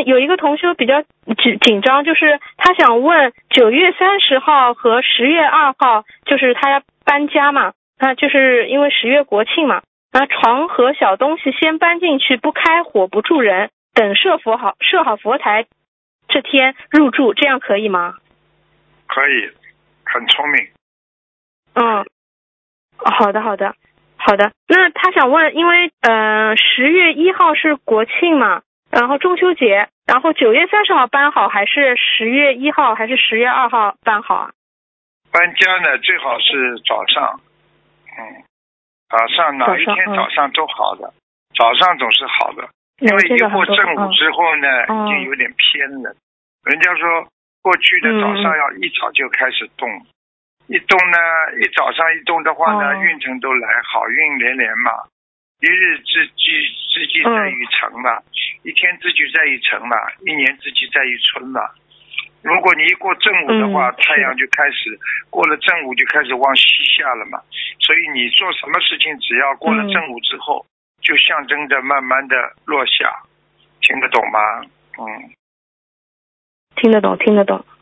有一个同学比较紧张，就是他想问9月30号和10月2号，就是他要搬家嘛，就是因为10月国庆嘛，床和小东西先搬进去，不开火不住人，等设好佛台这天入住，这样可以吗？ 可以，很聪明。 好的。那他想问，因为10月1号是国庆嘛，然后中秋节，然后9月30号搬好，还是10月1号还是10月2号搬好啊？ 搬家呢最好是早上，早上哪一天早上都好的，早上总是好的，因为一过正午之后呢，已经有点偏了。人家说过去的早上要一早就开始动，一动呢，一早上一动的话呢，运程都来，好运连连嘛。一日之计在于晨嘛，一天之计在于晨嘛，一年之计在于春嘛。如果你一过正午的话，太阳就开始过了正午就开始往西下了嘛，所以你做什么事情只要过了正午之后，就象征着慢慢的落下，听得懂吗？ 听得懂。